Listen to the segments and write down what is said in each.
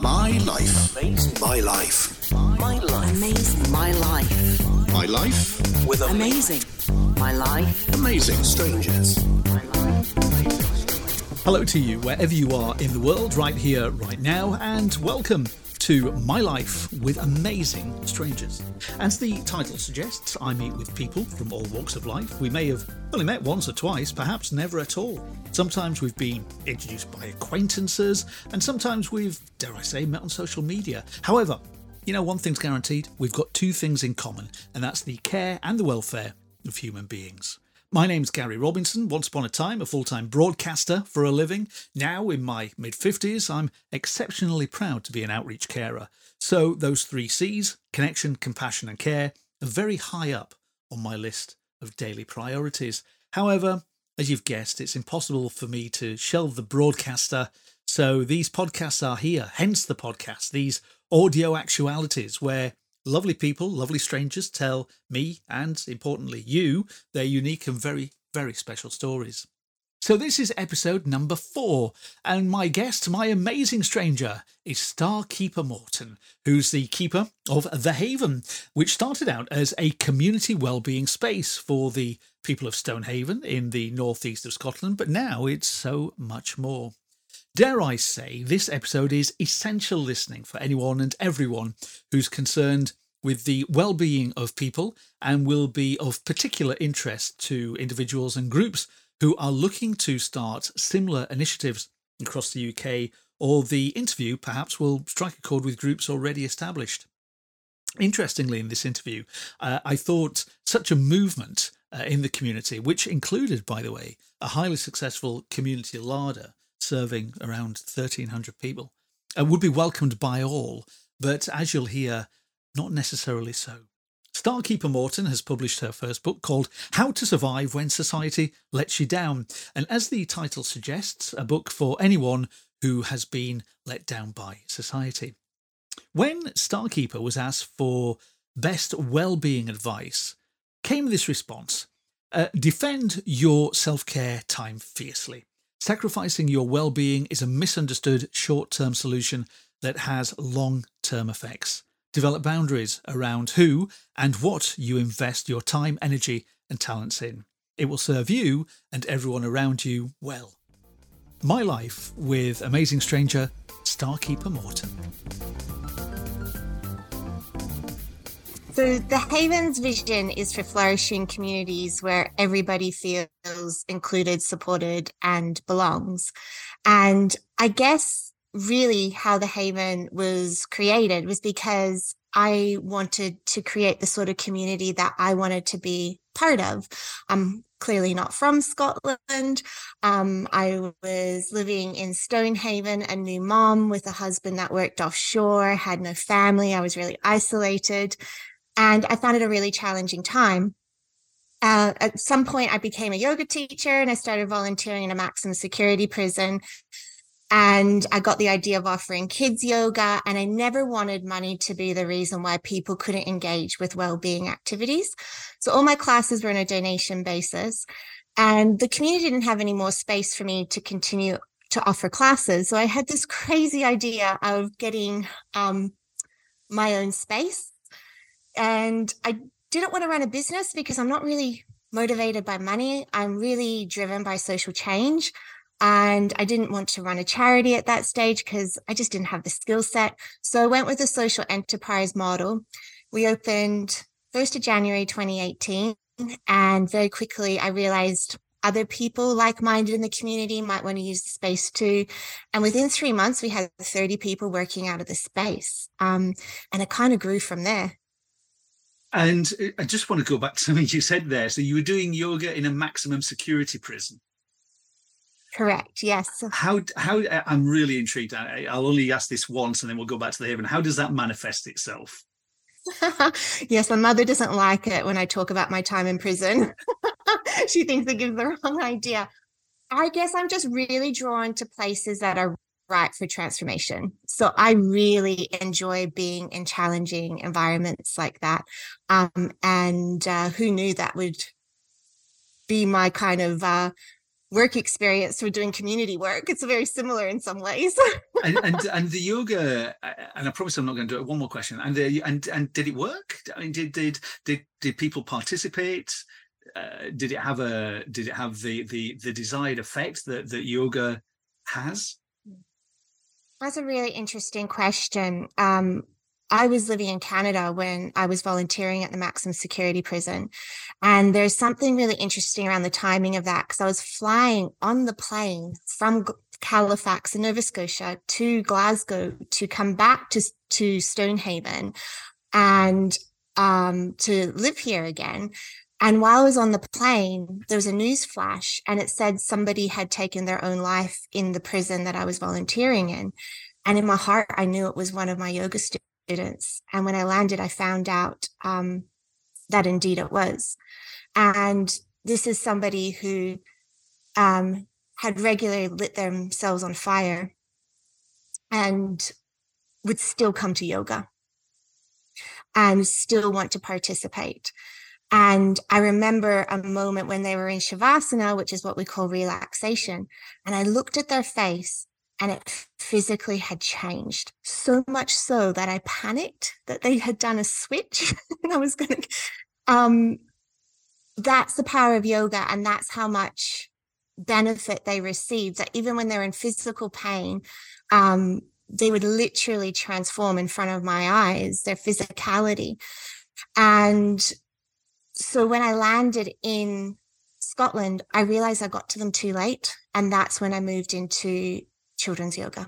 My life. Amazing. My life. My life. Amazing. My life. My life. With amazing. My life. Amazing strangers. Hello to you, wherever you are in the world, right here, right now, and welcome to My Life with Amazing Strangers. As the title suggests, I meet with people from all walks of life. We may have only met once or twice, perhaps never at all. Sometimes we've been introduced by acquaintances, and sometimes we've, dare I say, met on social media. However, you know, one thing's guaranteed, we've got two things in common, and that's the care and the welfare of human beings. My name's Gary Robinson, once upon a time a full-time broadcaster for a living. Now, in my mid-50s, I'm exceptionally proud to be an outreach carer. So those three C's, connection, compassion and care, are very high up on my list of daily priorities. However, as you've guessed, it's impossible for me to shelve the broadcaster, so these podcasts are here, hence the podcast, these audio actualities where lovely people, lovely strangers tell me, and importantly you, their unique and very, very special stories. So this is episode number 4, and my guest, my amazing stranger, is Starkeeper Morton, who's the keeper of The Haven, which started out as a community wellbeing space for the people of Stonehaven in the northeast of Scotland, but now it's so much more. Dare I say, this episode is essential listening for anyone and everyone who's concerned with the well-being of people and will be of particular interest to individuals and groups who are looking to start similar initiatives across the UK, or the interview perhaps will strike a chord with groups already established. Interestingly, in this interview, I thought such a movement in the community, which included, by the way, a highly successful community larder serving around 1,300 people, would be welcomed by all, but as you'll hear, not necessarily so. Starkeeper Morton has published her first book called How to Survive When Society Lets You Down, and as the title suggests, a book for anyone who has been let down by society. When Starkeeper was asked for best well-being advice, came this response: defend your self-care time fiercely. Sacrificing your well-being is a misunderstood short-term solution that has long-term effects. Develop boundaries around who and what you invest your time, energy and talents in. It will serve you and everyone around you well. My Life with amazing stranger Starkeeper Morton. So the Haven's vision is for flourishing communities where everybody feels included, supported and belongs. And I guess really how the Haven was created was because I wanted to create the sort of community that I wanted to be part of. I'm clearly not from Scotland. I was living in Stonehaven, a new mom with a husband that worked offshore, had no family. I was really isolated. And I found it a really challenging time. At some point, I became a yoga teacher and I started volunteering in a maximum security prison. And I got the idea of offering kids yoga. And I never wanted money to be the reason why people couldn't engage with well-being activities. So all my classes were on a donation basis. And the community didn't have any more space for me to continue to offer classes. So I had this crazy idea of getting my own space. And I didn't want to run a business because I'm not really motivated by money. I'm really driven by social change. And I didn't want to run a charity at that stage because I just didn't have the skill set. So I went with a social enterprise model. We opened 1st of January 2018. And very quickly, I realized other people like-minded in the community might want to use the space too. And within 3 months, we had 30 people working out of the space. And it kind of grew from there. And I just want to go back to something you said there. So you were doing yoga in a maximum security prison. Correct. Yes. How I'm really intrigued. I'll only ask this once and then we'll go back to the Haven. How does that manifest itself? Yes, my mother doesn't like it when I talk about my time in prison. She thinks it gives the wrong idea. I guess I'm just really drawn to places that are right for transformation. So I really enjoy being in challenging environments like that. And who knew that would be my kind of work experience for doing community work. It's very similar in some ways. and the yoga, and I promise I'm not going to do it. One more question. And did it work? I mean, did people participate? Did it have the desired effect that yoga has? That's a really interesting question. I was living in Canada when I was volunteering at the maximum security prison. And there's something really interesting around the timing of that, because I was flying on the plane from Halifax in Nova Scotia to Glasgow to come back to Stonehaven and to live here again. And while I was on the plane, there was a news flash, and it said somebody had taken their own life in the prison that I was volunteering in. And in my heart, I knew it was one of my yoga students. And when I landed, I found out that indeed it was. And this is somebody who had regularly lit themselves on fire and would still come to yoga and still want to participate. And I remember a moment when they were in Shavasana, which is what we call relaxation. And I looked at their face, and it physically had changed, so much so that I panicked that they had done a switch. And I was going to, that's the power of yoga. And that's how much benefit they received, that even when they're in physical pain, they would literally transform in front of my eyes, their physicality. And so when I landed in Scotland, I realized I got to them too late. And that's when I moved into children's yoga.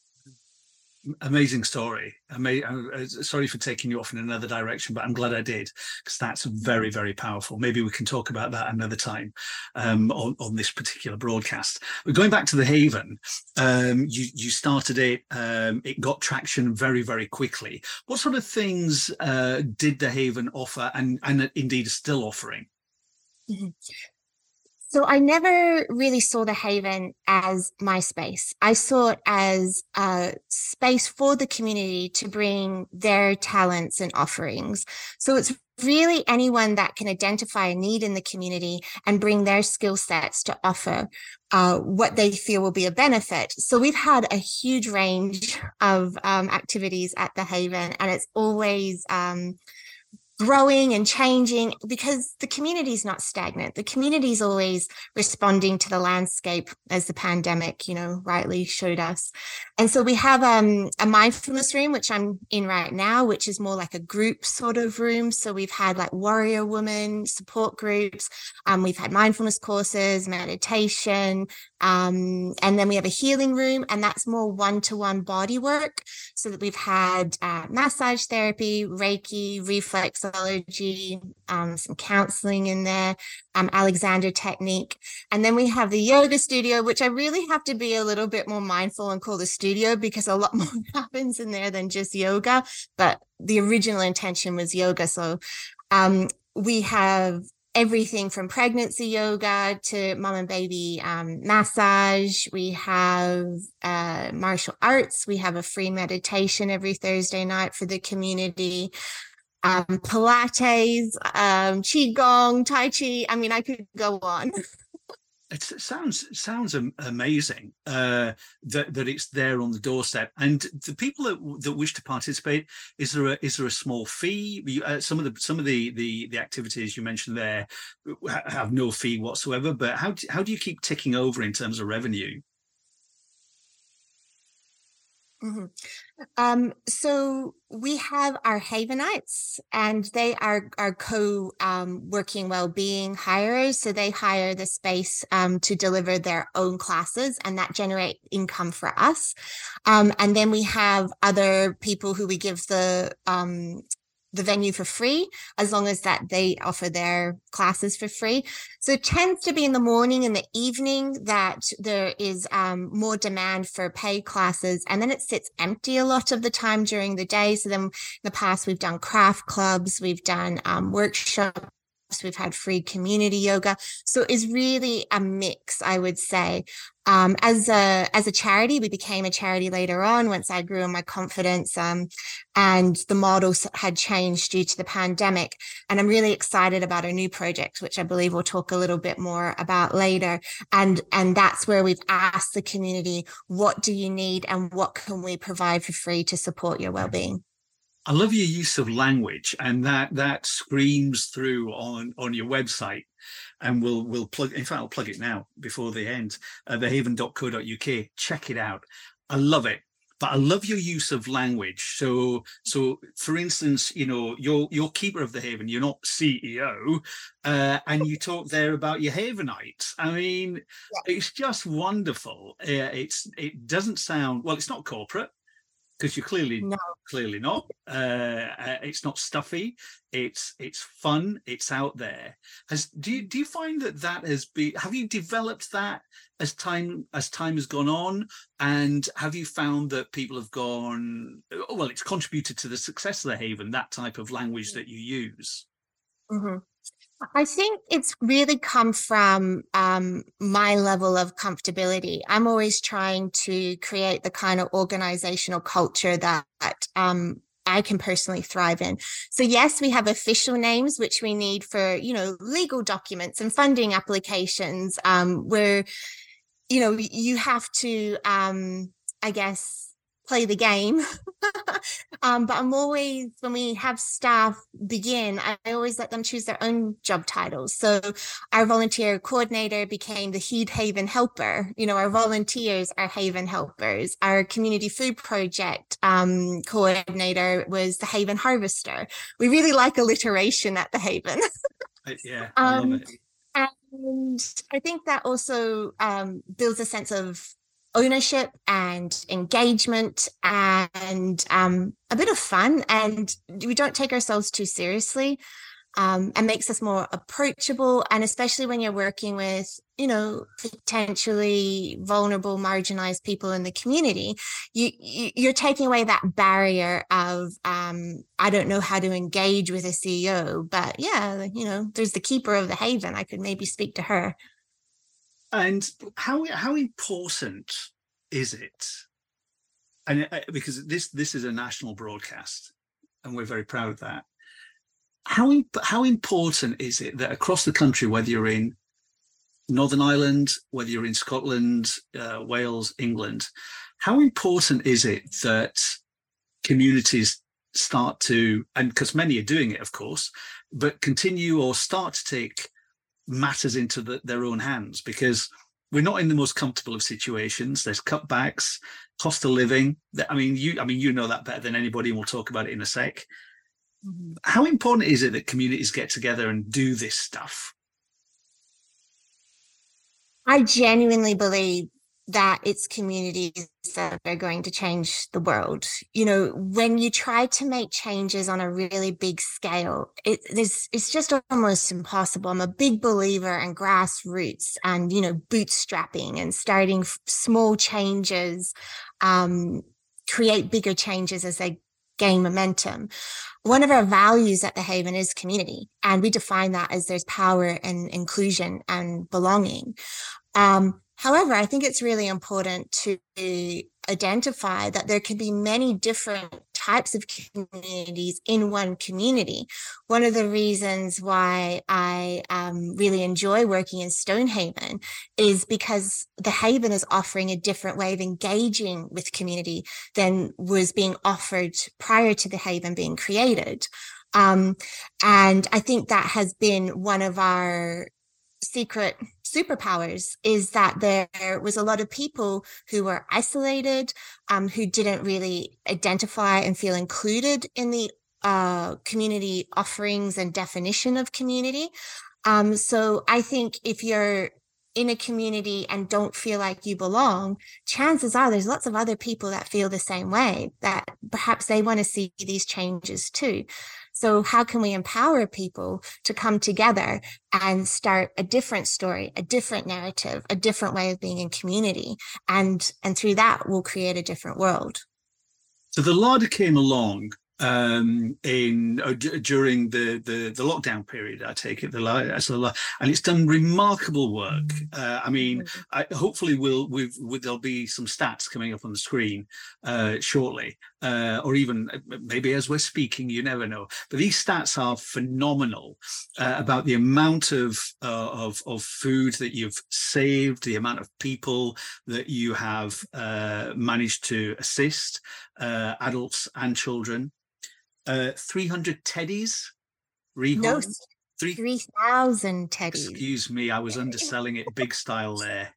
Amazing story. Sorry for taking you off in another direction, but I'm glad I did, because that's very, very powerful. Maybe we can talk about that another time on this particular broadcast. But going back to the Haven, you started it. It got traction very, very quickly. What sort of things did the Haven offer, and indeed is still offering? Mm-hmm. So I never really saw the Haven as my space. I saw it as a space for the community to bring their talents and offerings. So it's really anyone that can identify a need in the community and bring their skill sets to offer what they feel will be a benefit. So we've had a huge range of activities at the Haven, and it's always growing and changing, because the community is not stagnant. The community is always responding to the landscape, as the pandemic, rightly showed us. And so we have a mindfulness room, which I'm in right now, which is more like a group sort of room. So we've had like warrior women support groups. We've had mindfulness courses, meditation, and then we have a healing room, and that's more one-to-one body work. So that we've had massage therapy, Reiki, reflexology, some counseling in there, Alexander technique. And then we have the yoga studio, which I really have to be a little bit more mindful and call the studio, because a lot more happens in there than just yoga. But the original intention was yoga. So we have everything from pregnancy yoga to mom and baby massage. We have martial arts. We have a free meditation every Thursday night for the community. Pilates, Qigong, Tai Chi. I mean, I could go on. It sounds amazing that it's there on the doorstep. And the people that wish to participate, is there a small fee? Some of the activities you mentioned there have no fee whatsoever. But how do you keep ticking over in terms of revenue? Mm-hmm. So we have our Havenites, and they are co-working well-being hirers. So they hire the space to deliver their own classes, and that generate income for us. And then we have other people who we give the venue for free, as long as that they offer their classes for free. So it tends to be in the morning and the evening that there is more demand for paid classes, and then it sits empty a lot of the time during the day. So then in the past, we've done craft clubs, we've done workshops, we've had free community yoga. So it's really a mix, I would say. As a charity, we became a charity later on once I grew in my confidence, and the model had changed due to the pandemic. And I'm really excited about our new project, which I believe we'll talk a little bit more about later. And that's where we've asked the community, what do you need and what can we provide for free to support your well-being? I love your use of language, and that screams through on your website. And we'll plug. In fact, I'll plug it now before the end. Thehaven.co.uk. Check it out. I love it. But I love your use of language. So for instance, you're keeper of the Haven. You're not CEO, and you talk there about your Havenites. I mean, yeah. It's just wonderful. It doesn't sound well. It's not corporate, because you're clearly not. It's not stuffy. It's fun. It's out there. Do you find that has been? Have you developed that as time has gone on? And have you found that people have gone? Oh, well, it's contributed to the success of the Haven. That type of language that you use. Mm-hmm. I think it's really come from my level of comfortability. I'm always trying to create the kind of organizational culture that I can personally thrive in. So yes, we have official names, which we need for, legal documents and funding applications, where, you have to, I guess, play the game. But I'm always, when we have staff begin, I always let them choose their own job titles. So our volunteer coordinator became the Heed Haven Helper. Our volunteers are Haven Helpers. Our community food project coordinator was the Haven Harvester. We really like alliteration at the Haven. Yeah, I love it. And I think that also builds a sense of ownership and engagement and a bit of fun, and we don't take ourselves too seriously, and makes us more approachable. And especially when you're working with potentially vulnerable, marginalized people in the community, you're taking away that barrier of I don't know how to engage with a CEO, but there's the keeper of the Haven. I could maybe speak to her. And how important is it? And because this is a national broadcast, and we're very proud of that. How important is it that across the country, whether you're in Northern Ireland, whether you're in Scotland, Wales, England, how important is it that communities start to, and because many are doing it, of course, but continue or start to take matters into their own hands? Because we're not in the most comfortable of situations. There's cutbacks, cost of living. You know that better than anybody, and we'll talk about it in a sec. Mm-hmm. How important is it that communities get together and do this stuff? I genuinely believe that it's communities that are going to change the world. When you try to make changes on a really big scale, it's just almost impossible. I'm a big believer in grassroots and, bootstrapping and starting small changes, create bigger changes as they gain momentum. One of our values at the Haven is community, and we define that as there's power in inclusion and belonging. However, I think it's really important to identify that there can be many different types of communities in one community. One of the reasons why I really enjoy working in Stonehaven is because the Haven is offering a different way of engaging with community than was being offered prior to the Haven being created. And I think that has been one of our secret superpowers, is that there was a lot of people who were isolated, who didn't really identify and feel included in the community offerings and definition of community. So I think if you're in a community and don't feel like you belong, chances are there's lots of other people that feel the same way, that perhaps they want to see these changes too. So how can we empower people to come together and start a different story, a different narrative, a different way of being in community? And through that, we'll create a different world. So the Larder came along during the lockdown period. I take it and it's done remarkable work. I mean, hopefully there'll be some stats coming up on the screen shortly, or even maybe as we're speaking. You never know. But these stats are phenomenal about the amount of food that you've saved, the amount of people that you have managed to assist, adults and children. 300 teddies rehomed. No, 3,000 teddies. Excuse me, I was underselling it big style there.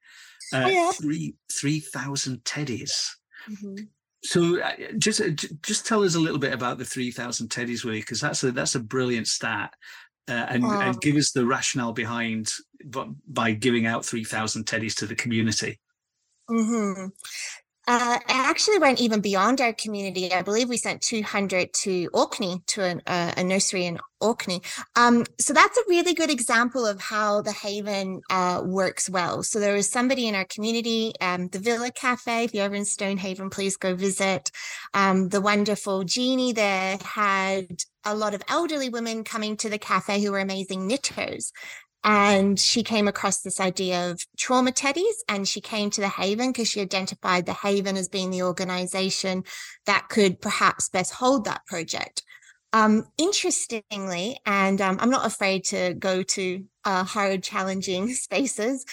3,000 teddies. Mm-hmm. So just tell us a little bit about the 3,000 teddies, Willie, because that's a brilliant stat, and give us the rationale behind by giving out 3,000 teddies to the community. Mm-hmm. It actually went even beyond our community. I believe we sent 200 to Orkney, to a nursery in Orkney. So that's a really good example of how the Haven works well. So there was somebody in our community, the Villa Cafe. If you're ever in Stonehaven, please go visit. The wonderful Jeannie there had a lot of elderly women coming to the cafe who were amazing knitters. And she came across this idea of trauma teddies, and she came to the Haven because she identified the Haven as being the organization that could perhaps best hold that project. Interestingly, and I'm not afraid to go to hard, challenging spaces,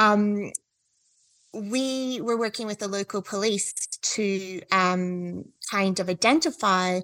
we were working with the local police to kind of identify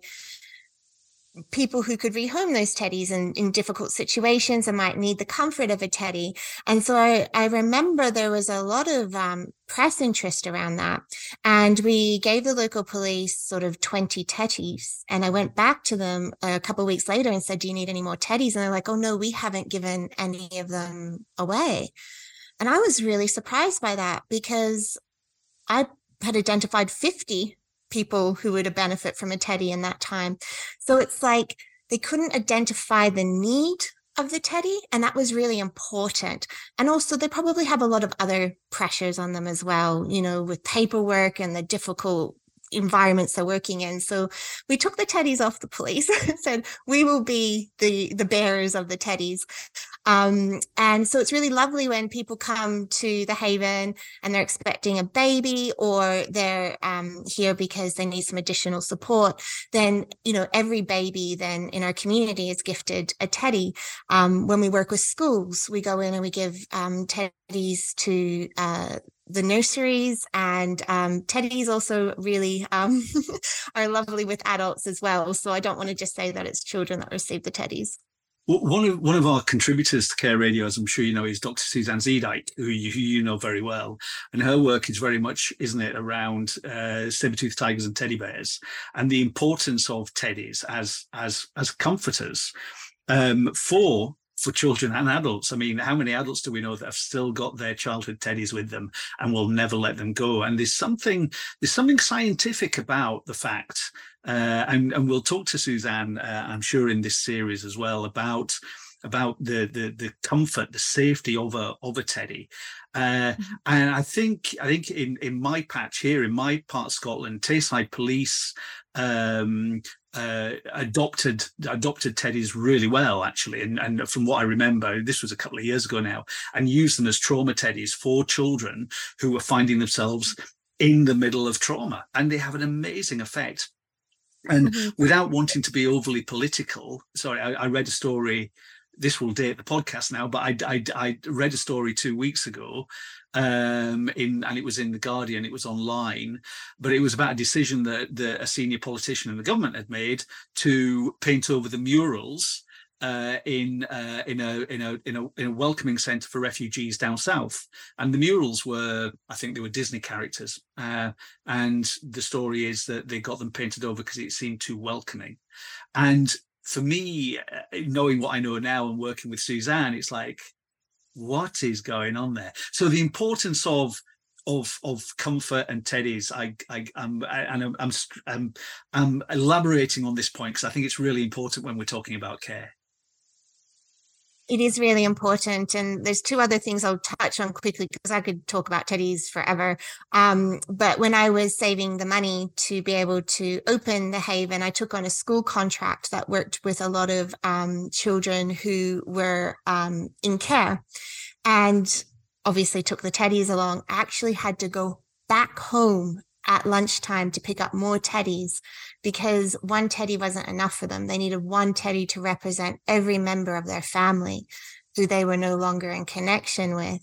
people who could rehome those teddies in difficult situations and might need the comfort of a teddy. And so I remember there was a lot of press interest around that. And we gave the local police sort of 20 teddies. And I went back to them a couple of weeks later and said, do you need any more teddies? And they're like, oh, no, we haven't given any of them away. And I was really surprised by that because I had identified 50 people who would benefit from a teddy in that time. So it's like they couldn't identify the need of the teddy, and that was really important. And also they probably have a lot of other pressures on them as well, you know, with paperwork and the difficult environments they're working in. So we took the teddies off the police and said, we will be the bearers of the teddies. And so it's really lovely when people come to the Haven and they're expecting a baby, or they're here because they need some additional support. Then, you know, every baby then in our community is gifted a teddy. When we work with schools, we go in and we give teddies to the nurseries, and teddies also really are lovely with adults as well. So I don't want to just say that it's children that receive the teddies. One of our contributors to Care Radio, as I'm sure you know, is Dr. Suzanne Zeedyk, who you know very well. And her work is very much, isn't it, around saber-toothed tigers and teddy bears, and the importance of teddies as comforters for children and adults. I mean, how many adults do we know that have still got their childhood teddies with them and will never let them go? And there's something scientific about the fact, and we'll talk to Suzanne, I'm sure, in this series as well, about the comfort, the safety of a teddy. And I think in my patch here, in my part of Scotland, Tayside Police adopted teddies really well, actually, and from what I remember, this was a couple of years ago now, and used them as trauma teddies for children who were finding themselves in the middle of trauma, and they have an amazing effect. And without wanting to be overly political, sorry, I read a story. This will date the podcast now, but I read a story 2 weeks ago, and it was in The Guardian. It was online, but it was about a decision that a senior politician in the government had made to paint over the murals in a welcoming centre for refugees down south. And the murals were, I think they were Disney characters, and the story is that they got them painted over because it seemed too welcoming. And for me, knowing what I know now and working with Suzanne, it's like, what is going on there? So the importance of comfort and teddies, I'm elaborating on this point because I think it's really important when we're talking about care. It is really important. And there's two other things I'll touch on quickly because I could talk about teddies forever. But when I was saving the money to be able to open the Haven, I took on a school contract that worked with a lot of children who were in care, and obviously took the teddies along. I actually had to go back home at lunchtime to pick up more teddies because one teddy wasn't enough for them. They needed one teddy to represent every member of their family who they were no longer in connection with.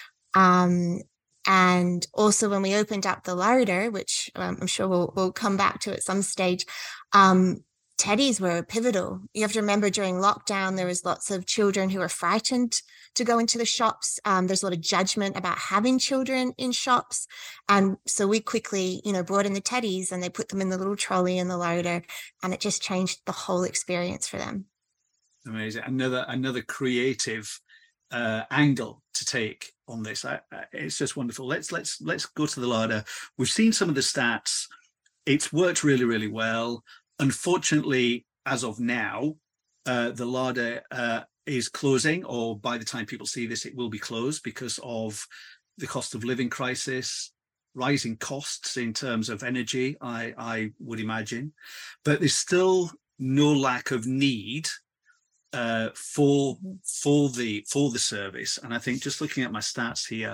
And also when we opened up the larder, which I'm sure we'll come back to at some stage, teddies were pivotal. You have to remember during lockdown, there was lots of children who were frightened to go into the shops. There's a lot of judgment about having children in shops. And so we quickly, brought in the teddies and they put them in the little trolley in the larder, and it just changed the whole experience for them. Amazing. Another creative angle to take on this. It's just wonderful. Let's go to the larder. We've seen some of the stats. It's worked really, really well. Unfortunately, as of now, the larder is closing, or by the time people see this, it will be closed because of the cost of living crisis, rising costs in terms of energy, I would imagine. But there's still no lack of need for the service. And I think just looking at my stats here,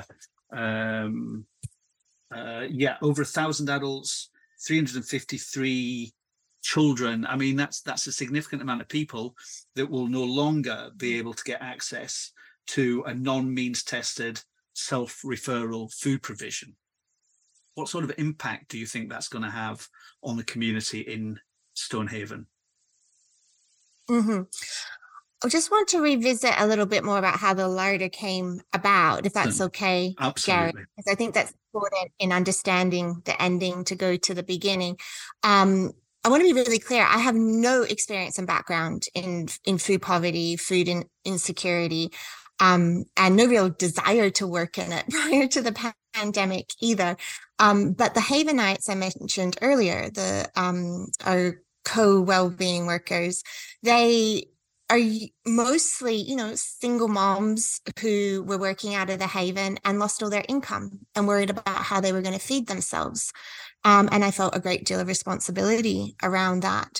over 1,000 adults, 353 children. I mean, that's a significant amount of people that will no longer be able to get access to a non-means tested self-referral food provision. What sort of impact do you think that's going to have on the community in Stonehaven? Mm-hmm. I just want to revisit a little bit more about how the larder came about, if that's okay, Absolutely. Gary, because I think that's important in understanding the ending to go to the beginning. I want to be really clear. I have no experience and background in food poverty, food insecurity, and no real desire to work in it prior to the pandemic either. But the Havenites I mentioned earlier, our co-wellbeing workers, they are mostly, single moms who were working out of the Haven and lost all their income and worried about how they were going to feed themselves. And I felt a great deal of responsibility around that.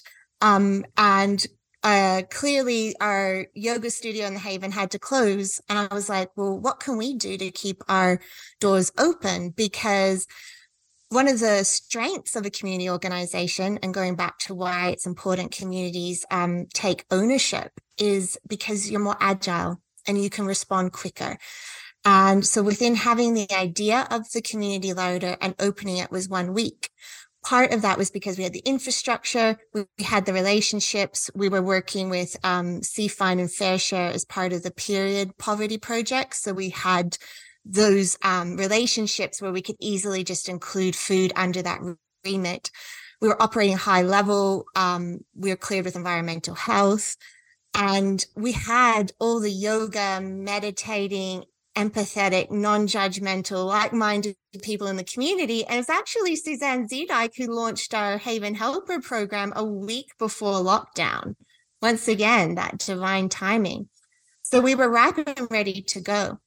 Clearly our yoga studio in the Haven had to close. And I was like, well, what can we do to keep our doors open? Because one of the strengths of a community organization, and going back to why it's important communities take ownership, is because you're more agile and you can respond quicker. And so within having the idea of the community larder and opening it was 1 week. Part of that was because we had the infrastructure, we had the relationships, we were working with CFIN and FareShare as part of the period poverty project. So we had those relationships where we could easily just include food under that remit. We were operating high level. We were cleared with environmental health. And we had all the yoga, meditating, empathetic, non-judgmental, like-minded people in the community. And it's actually Suzanne Zedike who launched our Haven Helper program a week before lockdown. Once again, that divine timing. So we were ripe and ready to go.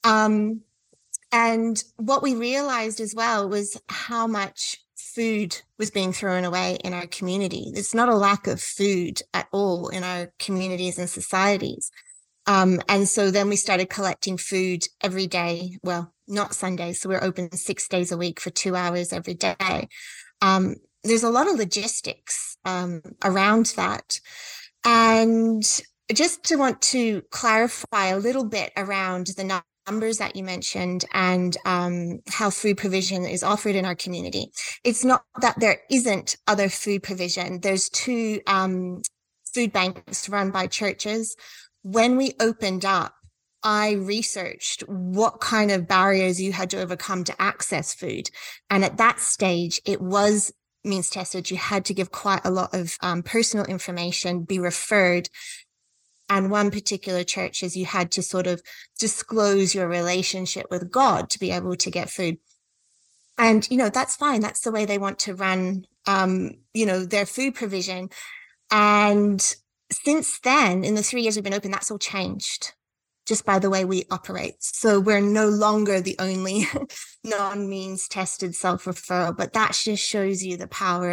And what we realized as well was how much food was being thrown away in our community. There's not a lack of food at all in our communities and societies. And so then we started collecting food every day. Well, not Sundays. So we're open 6 days a week for 2 hours every day. There's a lot of logistics around that. And just to want to clarify a little bit around the numbers that you mentioned and how food provision is offered in our community. It's not that there isn't other food provision. There's 2 food banks run by churches. When we opened up, I researched what kind of barriers you had to overcome to access food. And at that stage, it was means tested. You had to give quite a lot of personal information, be referred. And one particular church is you had to sort of disclose your relationship with God to be able to get food. And, that's fine. That's the way they want to run, their food provision. And since then, in the 3 years we've been open, that's all changed just by the way we operate. So we're no longer the only non-means tested self-referral, but that just shows you the power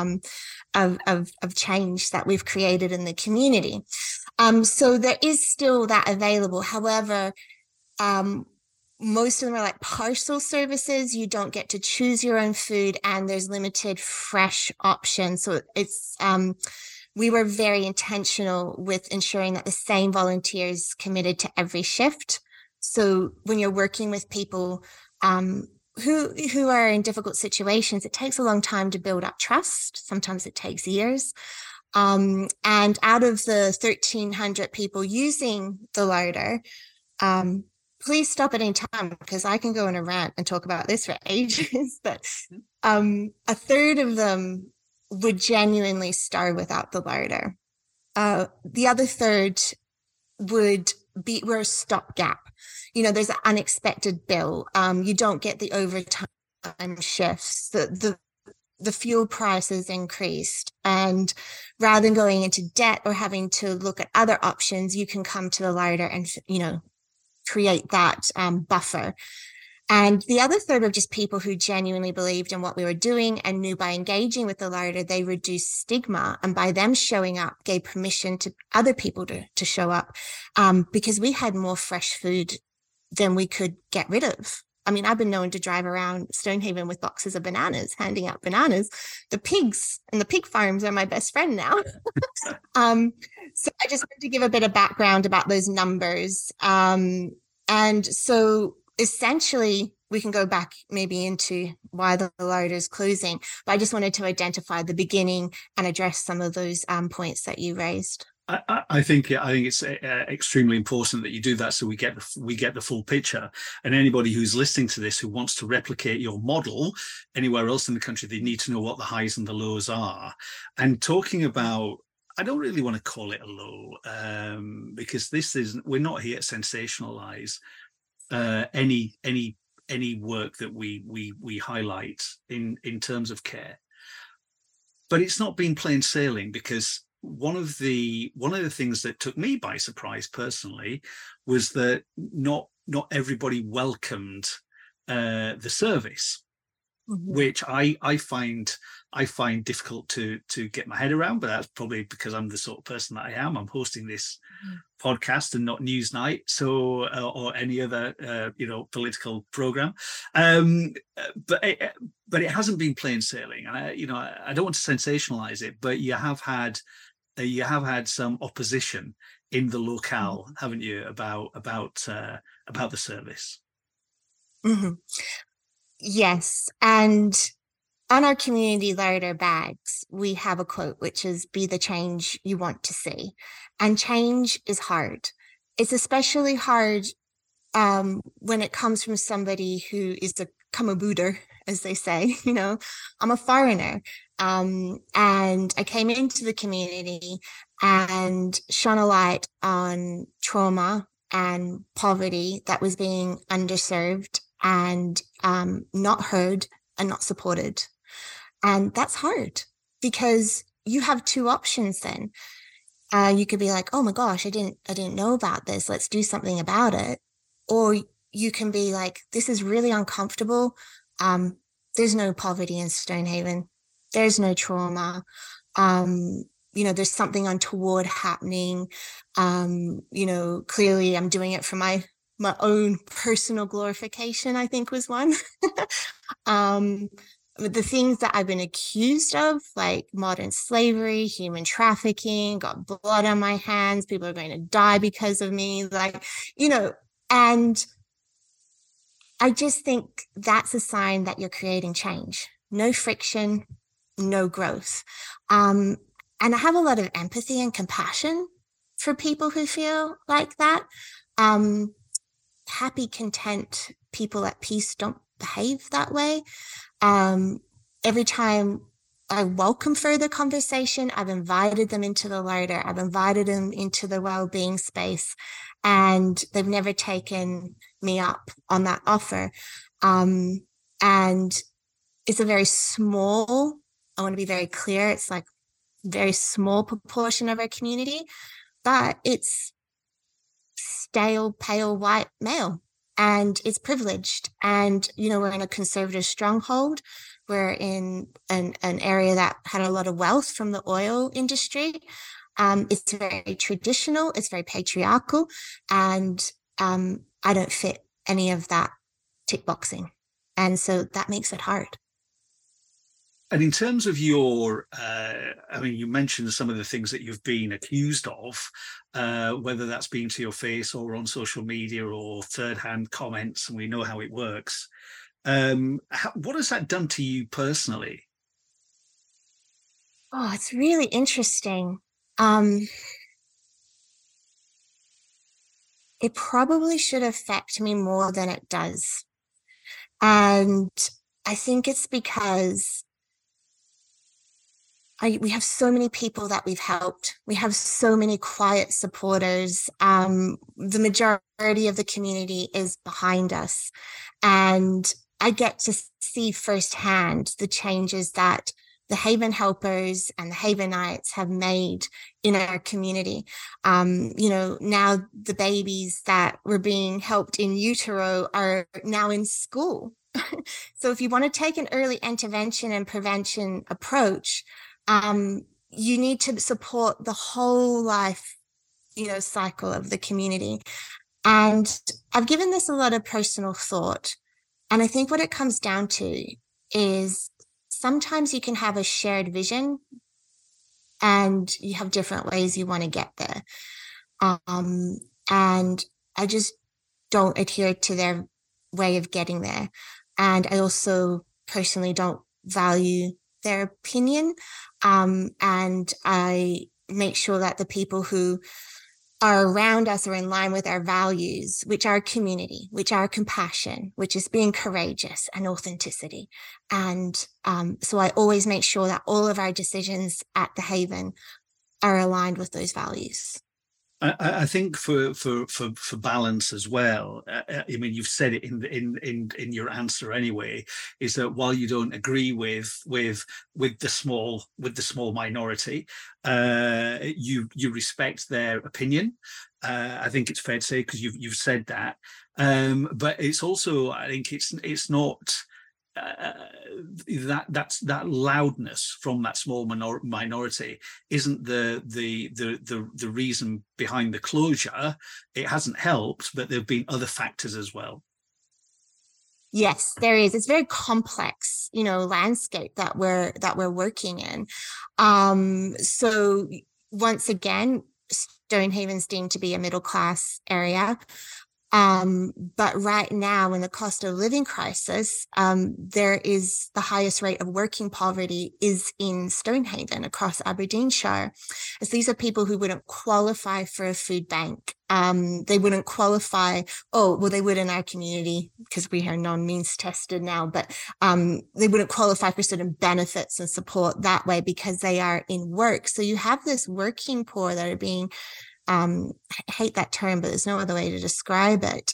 of change that we've created in the community. So there is still that available. However, most of them are like parcel services. You don't get to choose your own food, and there's limited fresh options. So it's we were very intentional with ensuring that the same volunteers committed to every shift. So when you're working with people who are in difficult situations, it takes a long time to build up trust. Sometimes it takes years. And out of the 1,300 people using the larder, please stop at any time, because I can go on a rant and talk about this for ages. But a third of them would genuinely starve without the larder. The other third were a stopgap. You know, there's an unexpected bill. You don't get the overtime shifts. The fuel prices increased, and rather than going into debt or having to look at other options, you can come to the larder and, you know, create that buffer. And the other third were just people who genuinely believed in what we were doing and knew by engaging with the larder, they reduced stigma. And by them showing up, gave permission to other people to show up, because we had more fresh food than we could get rid of. I mean, I've been known to drive around Stonehaven with boxes of bananas, handing out bananas. The pigs and the pig farms are my best friend now. So I just wanted to give a bit of background about those numbers. And so essentially, we can go back maybe into why the larder is closing, but I just wanted to identify the beginning and address some of those points that you raised. I think it's extremely important that you do that, so we get the full picture. And anybody who's listening to this who wants to replicate your model anywhere else in the country, they need to know what the highs and the lows are. And talking about, I don't really want to call it a low, because we're not here to sensationalize any work that we highlight in terms of care. But it's not been plain sailing, because one of the things that took me by surprise personally was that not everybody welcomed the service, which I find difficult to get my head around. But that's probably because I'm the sort of person that I am. I'm hosting this podcast and not Newsnight, so or any other political program. But it hasn't been plain sailing, and I don't want to sensationalize it, but you have had some opposition in the locale, haven't you, about the service? Mm-hmm. Yes, and on our community larder bags, we have a quote, which is, "Be the change you want to see." And change is hard. It's especially hard when it comes from somebody who is a kamabooter, as they say. You know, I'm a foreigner, and I came into the community and shone a light on trauma and poverty that was being underserved and not heard and not supported. And that's hard, because you have two options then. You could be like, "Oh my gosh, I didn't know about this. Let's do something about it." Or you can be like, "This is really uncomfortable. There's no poverty in Stonehaven. There's no trauma. There's something untoward happening. Clearly I'm doing it for my own personal glorification," I think was one. The things that I've been accused of, like modern slavery, human trafficking, got blood on my hands, people are going to die because of me, and I just think that's a sign that you're creating change. No friction, no growth. And I have a lot of empathy and compassion for people who feel like that. Happy, content people at peace don't behave that way. Every time I welcome further conversation, I've invited them into the larder, I've invited them into the well-being space, and they've never taken me up on that offer. And it's a very small, I want to be very clear, it's like very small proportion of our community, but it's stale, pale, white male, and it's privileged. And, we're in a conservative stronghold. We're in an area that had a lot of wealth from the oil industry. It's very traditional, it's very patriarchal, and I don't fit any of that tick boxing. And so that makes it hard. And in terms of your, you mentioned some of the things that you've been accused of, whether that's been to your face or on social media or third-hand comments, and we know how it works. What has that done to you personally? Oh, it's really interesting. It probably should affect me more than it does. And I think it's because we have so many people that we've helped. We have so many quiet supporters. The majority of the community is behind us. And I get to see firsthand the changes that the Haven helpers and the Havenites have made in our community. Now the babies that were being helped in utero are now in school. So if you want to take an early intervention and prevention approach, you need to support the whole life, cycle of the community. And I've given this a lot of personal thought. And I think what it comes down to is sometimes you can have a shared vision and you have different ways you want to get there. And I just don't adhere to their way of getting there. And I also personally don't value their opinion. And I make sure that the people who are around us are in line with our values, which are community, which are compassion, which is being courageous and authenticity. And so I always make sure that all of our decisions at the Haven are aligned with those values. I think for balance as well. You've said it in your answer anyway. Is that while you don't agree with the small minority, you respect their opinion. I think it's fair to say, because you've said that. But it's also, I think it's not. That loudness from that small minority isn't the reason behind the closure. It hasn't helped, but there have been other factors as well. Yes, there is. It's very complex, landscape that we're working in. So once again, Stonehaven's deemed to be a middle class area. But right now, in the cost of living crisis, there is the highest rate of working poverty is in Stonehaven across Aberdeenshire. As these are people who wouldn't qualify for a food bank. They wouldn't qualify. They would in our community because we are non-means tested now, but they wouldn't qualify for certain benefits and support that way because they are in work. So you have this working poor that are being I hate that term, but there's no other way to describe it.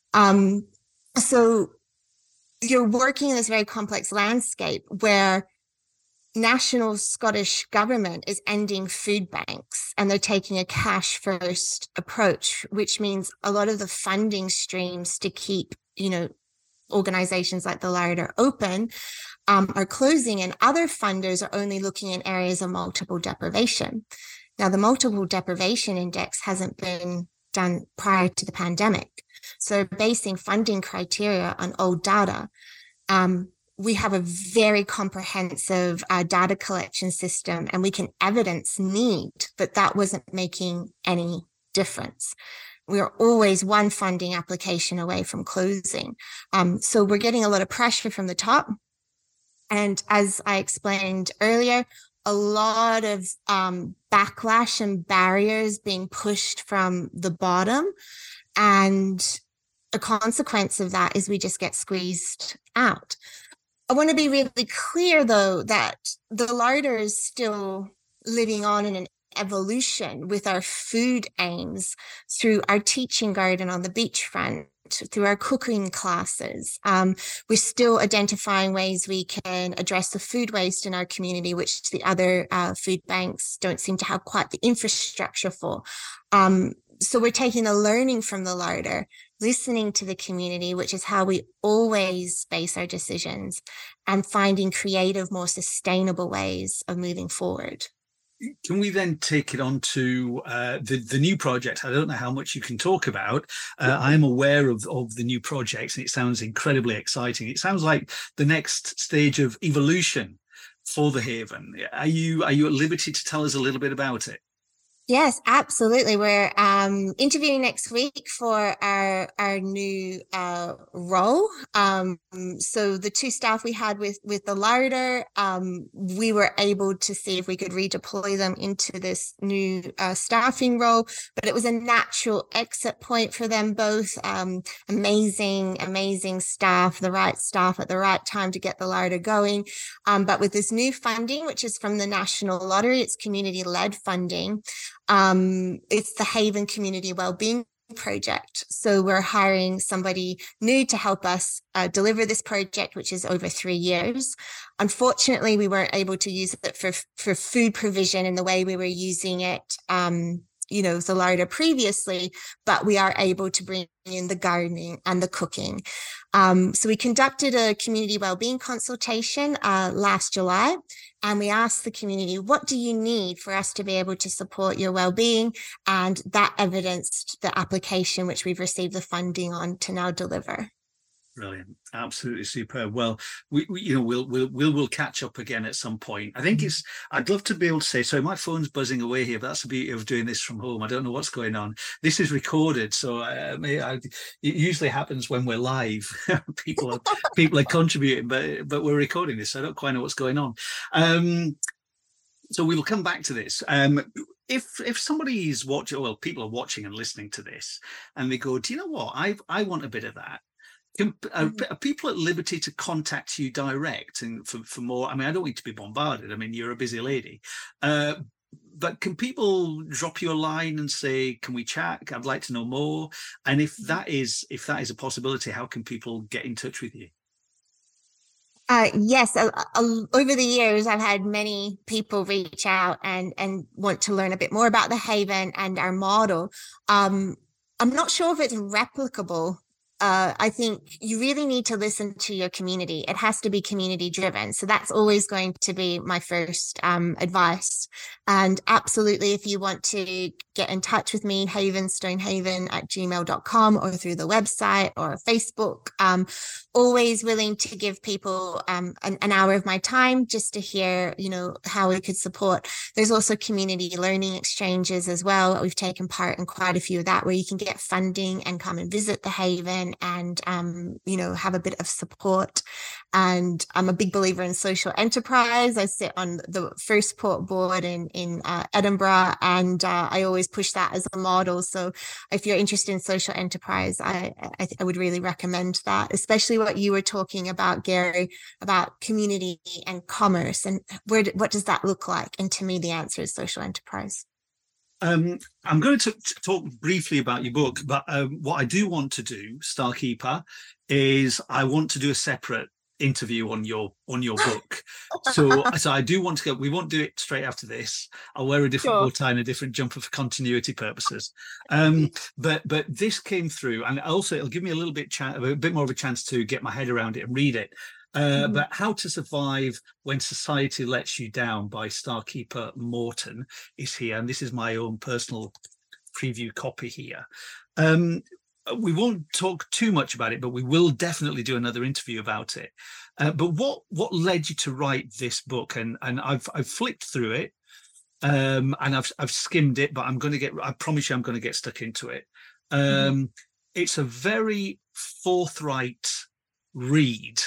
So you're working in this very complex landscape where national Scottish government is ending food banks and they're taking a cash first approach, which means a lot of the funding streams to keep, organizations like the Larder open are closing, and other funders are only looking in areas of multiple deprivation. Now, the multiple deprivation index hasn't been done prior to the pandemic. So basing funding criteria on old data, we have a very comprehensive data collection system and we can evidence need, but that wasn't making any difference. We are always one funding application away from closing. So we're getting a lot of pressure from the top. And as I explained earlier, a lot of backlash and barriers being pushed from the bottom. And a consequence of that is we just get squeezed out. I want to be really clear, though, that the Larder is still living on in an evolution with our food aims through our teaching garden on the beachfront, through our cooking classes. We're still identifying ways we can address the food waste in our community, which the other food banks don't seem to have quite the infrastructure for. So we're taking the learning from the larder, listening to the community, which is how we always base our decisions, and finding creative, more sustainable ways of moving forward. Can we then take it on to the new project? I don't know how much you can talk about. I am aware of the new projects, and it sounds incredibly exciting. It sounds like the next stage of evolution for the Haven. Are you at liberty to tell us a little bit about it? Yes, absolutely. We're interviewing next week for our new role. So the two staff we had with the larder, we were able to see if we could redeploy them into this new staffing role, but it was a natural exit point for them both. Amazing staff, the right staff at the right time to get the larder going. But with this new funding, which is from the National Lottery, it's community-led funding. It's the Haven Community Wellbeing Project. So we're hiring somebody new to help us deliver this project, which is over 3 years. Unfortunately, we weren't able to use it for food provision in the way we were using it, the larder previously, but we are able to bring in the gardening and the cooking. So we conducted a community wellbeing consultation last July, and we asked the community, what do you need for us to be able to support your wellbeing? And that evidenced the application which we've received the funding on to now deliver. Brilliant, absolutely superb. Well, we'll catch up again at some point. I think I'd love to be able to say. So my phone's buzzing away here, but that's the beauty of doing this from home. I don't know what's going on. This is recorded, so it usually happens when we're live. people are contributing, but we're recording this, so I don't quite know what's going on. So we will come back to this. If somebody is watching, well, people are watching and listening to this, and they go, do you know what? I want a bit of that. Are people at liberty to contact you direct and for more? I mean, I don't want you to be bombarded. I mean, you're a busy lady. But can people drop you a line and say, can we chat? I'd like to know more. And if that is a possibility, how can people get in touch with you? Yes, over the years, I've had many people reach out and want to learn a bit more about the Haven and our model. I'm not sure if it's replicable. I think you really need to listen to your community. It has to be community driven. So that's always going to be my first advice. And absolutely, if you want to get in touch with me, havenstonehaven@gmail.com or through the website or Facebook. Always willing to give people an hour of my time just to hear, how we could support. There's also community learning exchanges as well. We've taken part in quite a few of that, where you can get funding and come and visit the Haven and, have a bit of support. And I'm a big believer in social enterprise. I sit on the First Port board in Edinburgh, and I always push that as a model. So if you're interested in social enterprise, I would really recommend that, especially what you were talking about, Gary, about community and commerce, and what does that look like? And to me, the answer is social enterprise. I'm going to talk briefly about your book, but what I do want to do, Starkeeper, is I want to do a separate interview on your book. So I do want to go. We won't do it straight after this. I'll wear a different bow tie and a different jumper for continuity purposes. But this came through, and also it'll give me a bit more of a chance to get my head around it and read it. But How to Survive When Society Lets You Down by Starkeeper Morton is here, and this is my own personal preview copy here. We won't talk too much about it, but we will definitely do another interview about it. But what led you to write this book? And I've flipped through it, and I've skimmed it, but I promise you I'm going to get stuck into it. It's a very forthright read.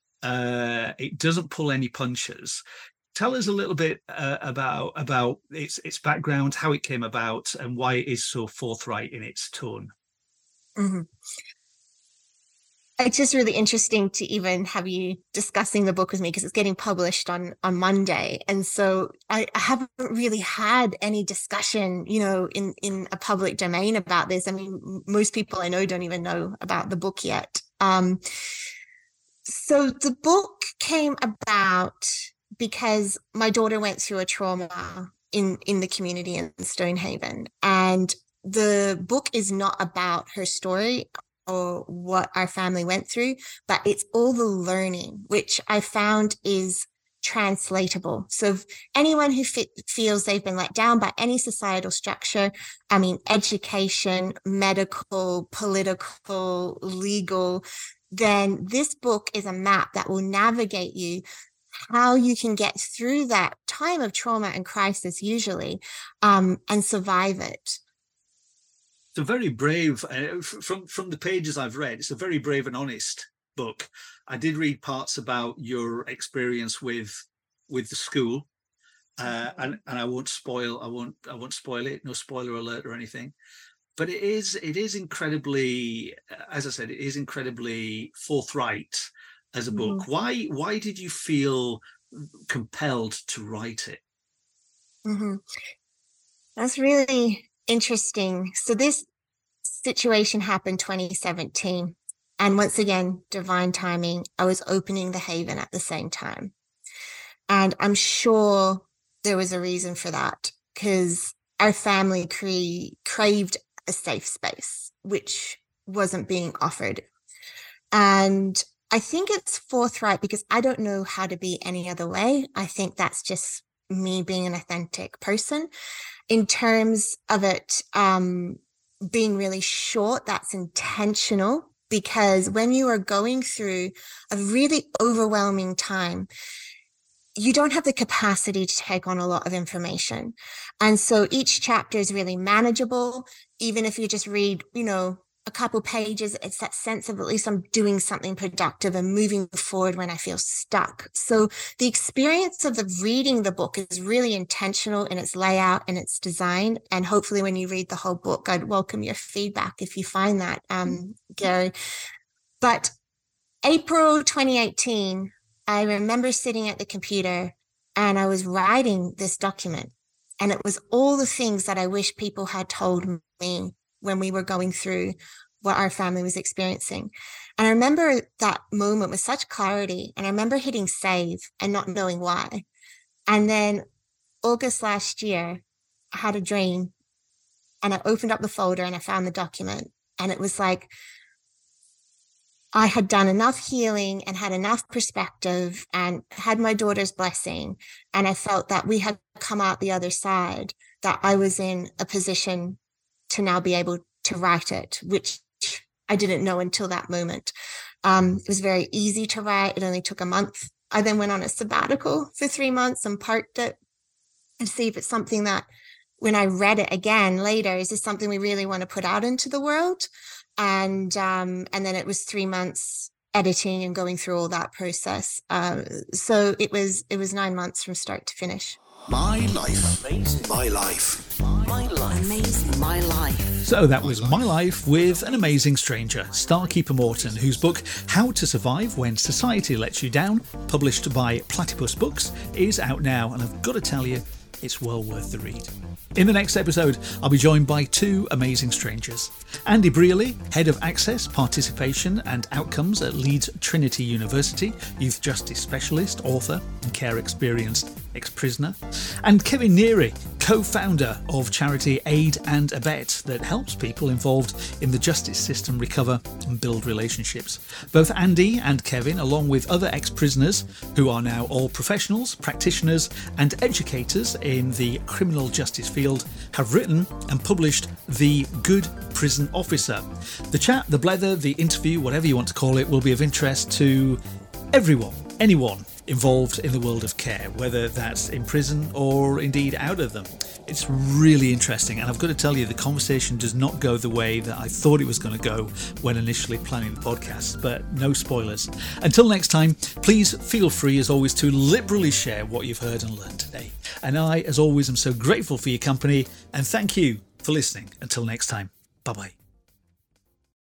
It doesn't pull any punches. Tell us a little bit about its background, how it came about, and why it is so forthright in its tone. It's just really interesting to even have you discussing the book with me because it's getting published on Monday. And so I haven't really had any discussion, in a public domain about this. I mean, most people I know don't even know about the book yet. So the book came about because my daughter went through a trauma in the community in Stonehaven. And the book is not about her story or what our family went through, but it's all the learning, which I found is translatable. So if anyone who feels they've been let down by any societal structure, I mean, education, medical, political, legal, then this book is a map that will navigate you how you can get through that time of trauma and crisis usually, and survive it. It's a very brave, from the pages I've read, it's a very brave and honest book. I did read parts about your experience with the school, and I won't spoil it. No spoiler alert or anything. But it is incredibly, as I said, it is incredibly forthright as a book. Why did you feel compelled to write it? That's really interesting. So this situation happened 2017. And once again, divine timing, I was opening the Haven at the same time. And I'm sure there was a reason for that because our family craved a safe space, which wasn't being offered. And I think it's forthright because I don't know how to be any other way. I think that's just me being an authentic person. In terms of it being really short, that's intentional because when you are going through a really overwhelming time, you don't have the capacity to take on a lot of information. And so each chapter is really manageable. Even if you just read, a couple pages, it's that sense of at least I'm doing something productive and moving forward when I feel stuck. So the experience of reading the book is really intentional in its layout and its design. And hopefully when you read the whole book, I'd welcome your feedback if you find that, Gary. But April 2018, I remember sitting at the computer and I was writing this document. And it was all the things that I wish people had told me when we were going through what our family was experiencing. And I remember that moment with such clarity. And I remember hitting save and not knowing why. And then August last year, I had a dream and I opened up the folder and I found the document. And it was like, I had done enough healing and had enough perspective and had my daughter's blessing. And I felt that we had come out the other side, that I was in a position to now be able to write it, which I didn't know until that moment. It was very easy to write. It only took a month. I then went on a sabbatical for 3 months and parked it and see if it's something that when I read it again later, is this something we really want to put out into the world? And then it was 3 months editing and going through all that process. So it was 9 months from start to finish. My life. Amazing. My life. My life. Amazing. My life. So that was My Life with an Amazing Stranger, Starkeeper Morton, whose book How to Survive When Society Lets You Down, published by Platypus Books, is out now, and I've got to tell you, it's well worth the read. In the next episode, I'll be joined by two amazing strangers. Andy Brearley, Head of Access, Participation and Outcomes at Leeds Trinity University, Youth Justice Specialist, author and care experienced ex-prisoner. And Kevin Neary, co-founder of charity Aid and Abet that helps people involved in the justice system recover and build relationships. Both Andy and Kevin, along with other ex-prisoners who are now all professionals, practitioners and educators in the criminal justice field, have written and published The Good Prison Officer. The chat, the blether, the interview, whatever you want to call it, will be of interest to everyone, anyone involved in the world of care, whether that's in prison or indeed out of them. It's really interesting, and I've got to tell you, the conversation does not go the way that I thought it was going to go when initially planning the podcast, but no spoilers. Until next time, please feel free, as always, to liberally share what you've heard and learned today. And I, as always, am so grateful for your company, and thank you for listening. Until next time, bye-bye.